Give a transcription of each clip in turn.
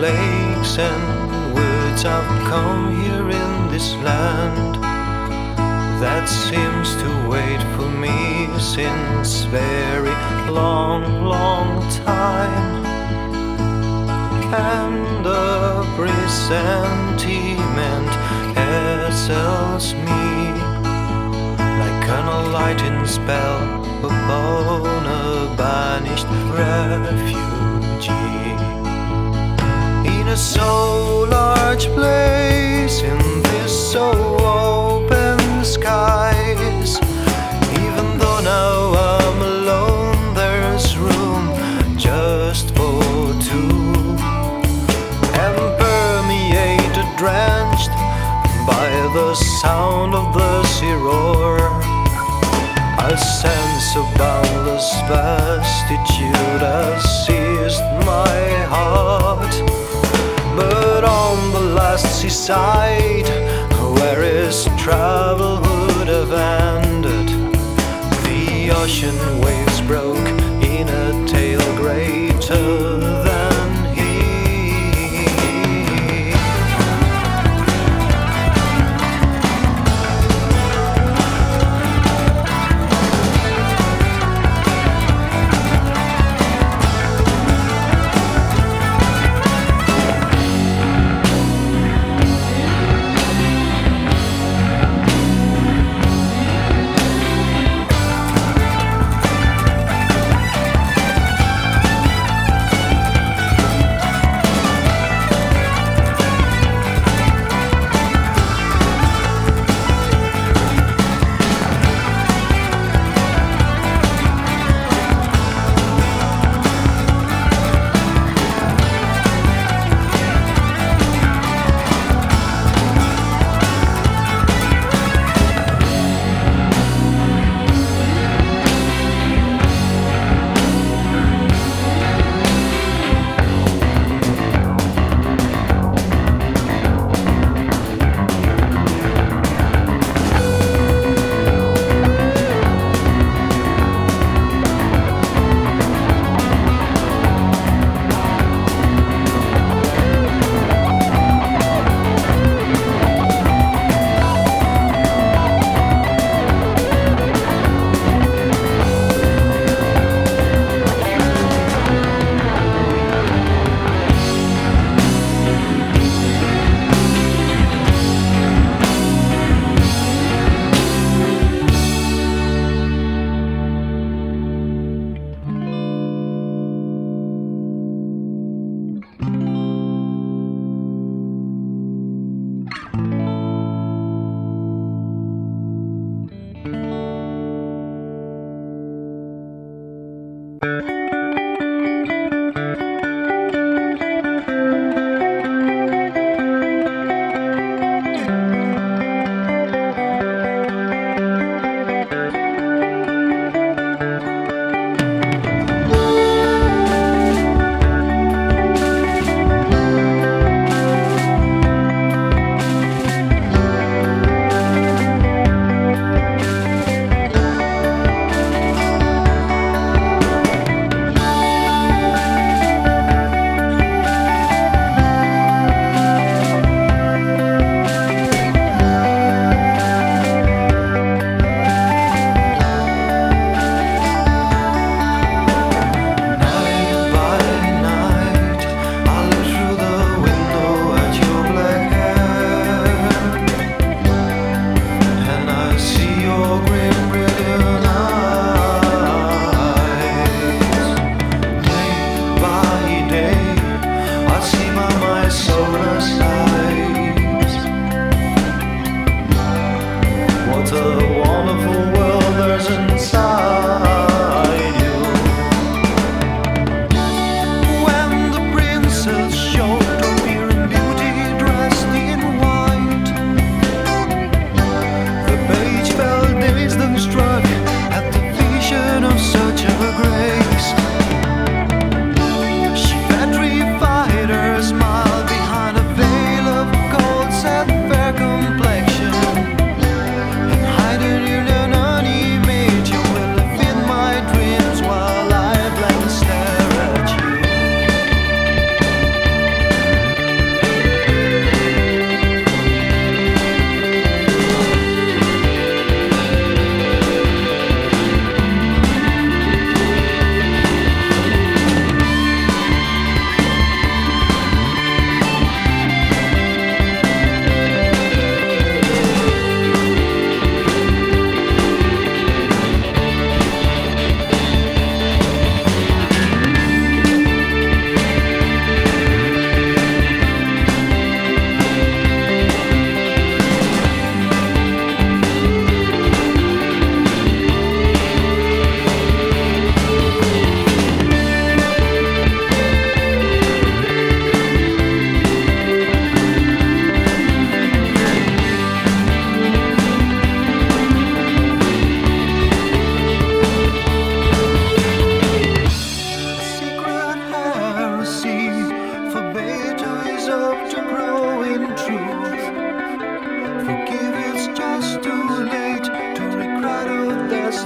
lakes and woods. I've come here in this land that seems to wait for me since very long, long time. And the presentiment hassles me like an enlightening spell upon a banished refugee. In a so large place, in this so open skies, even though now I'm alone, there's room just for two. And permeated, drenched by the sound of the sea roar, a sense of boundless vastitude has seized my heart. But on the last seaside, where his travel would have ended, the ocean waves broke in a tale greater than he.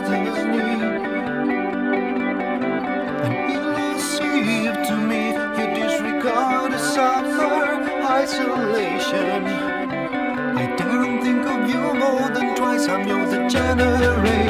destiny. And elusive to me, you disregard the suffer isolation. I daren't think of you more than twice. I'm your degeneration.